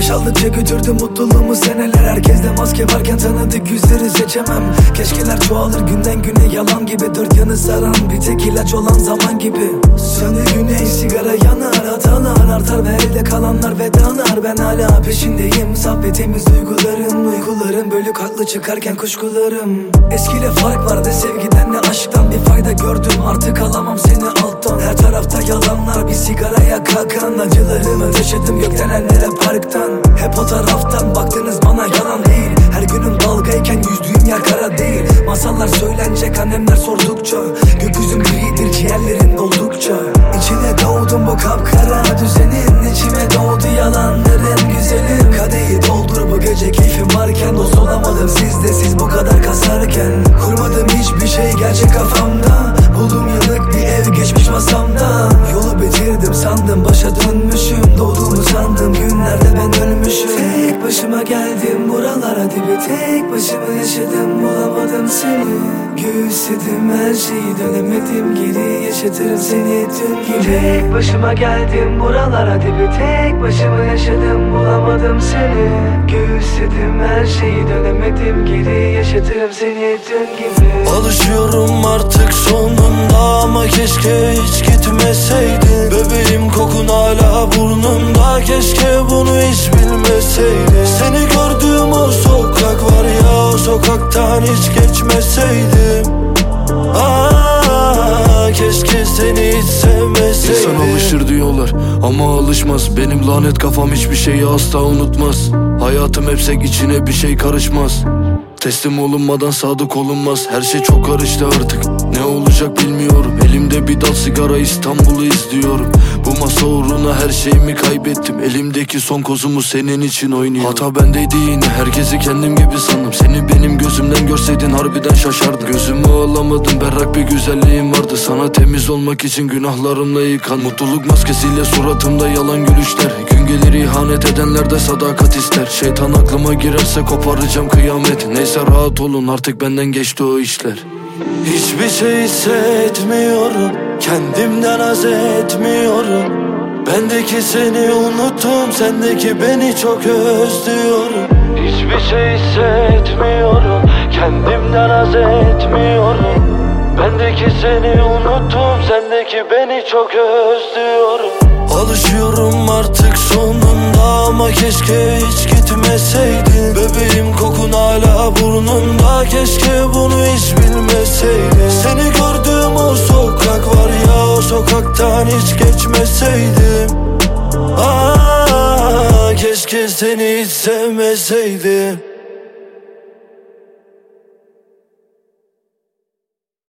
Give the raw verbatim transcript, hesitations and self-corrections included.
Yaş aldıkça götürdü mutluluğumu seneler. Herkeste maske varken tanıdık yüzleri seçemem. Keşkeler çoğalır günden güne yalan gibi. Dört yanı saran bir tek ilaç olan zaman gibi. Sönü güney sigara yanar, hatalar artar ve elde kalanlar vedalar. Ben hala peşindeyim saf ve temiz duygularım. Uykularım bölük haklı çıkarken kuşkularım. Eskiyle fark vardı sevgiden ne aşktan. Bir fayda gördüm artık alamam seni alttan. Her tarafta yalanlar bir sigaraya kalkan. Acılarımı taşıdım gökdelenlere parktan. Hep o taraftan baktınız bana yalan değil. Her günüm dalgayken yüzdüğüm yer kara değil. Masallar söylenecek annemler sordukça. Gökyüzüm gridir ciğerlerin doldukça. İçine doğdum bu kapkara düzenin. İçime doğdu yalanların güzelim. Kadehi doldur bu gece keyfim varken. Dost olamadım sizde siz bu kadar kasarken. Kurmadım hiçbir şey gerçek kafamda. Buldum yıllık bir ev geçmiş masamda. Yolu bitirdim sandım başa dönmüşüm. Doğduğumu sandım günlerde ben ölmüşüm. Tek başıma geldim buralara dibi. Tek başıma yaşadım bulamadım seni. Göğüsledim her şeyi dönemedim geri. Yaşatırım seni dün gibi. Tek başıma geldim buralara dibi. Tek başıma yaşadım bulamadım seni. Göğüsledim her şeyi dönemedim geri. Yaşatırım seni dün gibi. Alışıyorum artık sonunda ama keşke hiç gitmeseydin. Bebeğim kokun hala burnumda, keşke bunu hiç bilmeseydin. Seni gördüğüm o sokak var ya, o sokaktan hiç geçmeseydim. Aa, keşke seni hiç sevmeseydim. İnsan alışır diyorlar ama alışmaz. Benim lanet kafam hiçbir şeyi asla unutmaz. Hayatım hepsek içine bir şey karışmaz. Teslim olunmadan sadık olunmaz. Her şey çok karıştı artık, ne olacak bilmiyorum. Elimde bir dal sigara, İstanbul'u izliyorum. Bu masa uğruna her şeyimi kaybettim. Elimdeki son kozumu senin için oynuyorum. Hata bendeydi yine, herkesi kendim gibi sandım. Seni benim gözümden görseydin harbiden şaşardım. Gözümü alamadım, berrak bir güzelliğim vardı. Sana temiz olmak için günahlarımla yıkan. Mutluluk maskesiyle suratımda yalan gülüşler. Gün gelir ihanet edenler de sadakat ister. Şeytan aklıma girerse koparacağım kıyamet. Neyse rahat olun artık benden geçti o işler. Hiçbir şey hissetmiyorum, kendimden haz etmiyorum. Bendeki seni unuttum, sendeki beni çok özlüyorum. Hiçbir şey hissetmiyorum, kendimden haz etmiyorum. Bendeki seni unuttum, sendeki beni çok özlüyorum. Alışıyorum artık sonunda ama keşke hiç gitmeseydin. Bebeğim kokun hala burnumda, keşke bunu hiç bilmeseydin. Seni gördüğüm o sokak var ya, o sokaktan hiç geçmeseydim. Aa, keşke seni hiç sevmeseydim.